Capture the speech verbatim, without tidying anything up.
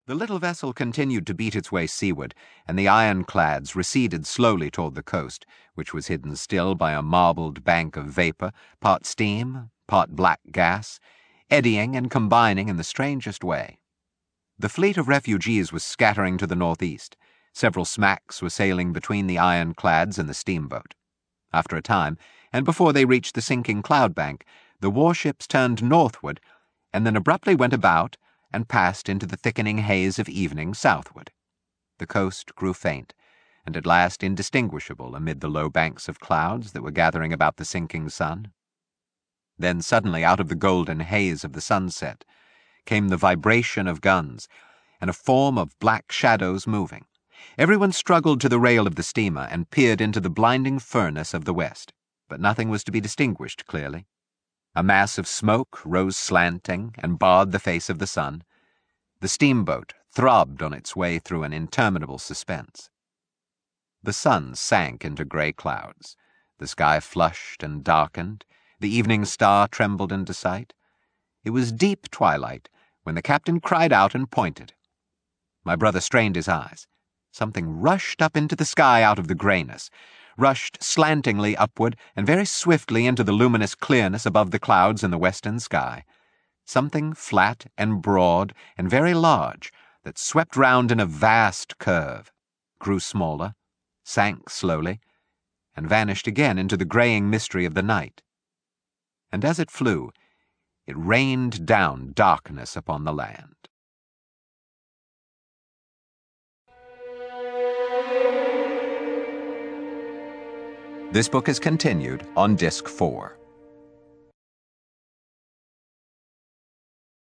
The little vessel continued to beat its way seaward, and the ironclads receded slowly toward the coast, which was hidden still by a marbled bank of vapor, part steam, part black gas, eddying and combining in the strangest way. The fleet of refugees was scattering to the northeast. Several smacks were sailing between the ironclads and the steamboat. After a time, and before they reached the sinking cloud bank, the warships turned northward and then abruptly went about and passed into the thickening haze of evening southward. The coast grew faint, and at last indistinguishable amid the low banks of clouds that were gathering about the sinking sun. Then suddenly, out of the golden haze of the sunset, came the vibration of guns, and a form of black shadows moving. Everyone struggled to the rail of the steamer and peered into the blinding furnace of the west, but nothing was to be distinguished clearly. A mass of smoke rose slanting and barred the face of the sun. The steamboat throbbed on its way through an interminable suspense. The sun sank into gray clouds. The sky flushed and darkened. The evening star trembled into sight. It was deep twilight when the captain cried out and pointed. My brother strained his eyes. Something rushed up into the sky out of the grayness, rushed slantingly upward and very swiftly into the luminous clearness above the clouds in the western sky. Something flat and broad and very large that swept round in a vast curve, grew smaller, sank slowly, and vanished again into the graying mystery of the night. And as it flew, it rained down darkness upon the land. This book is continued on Disc four.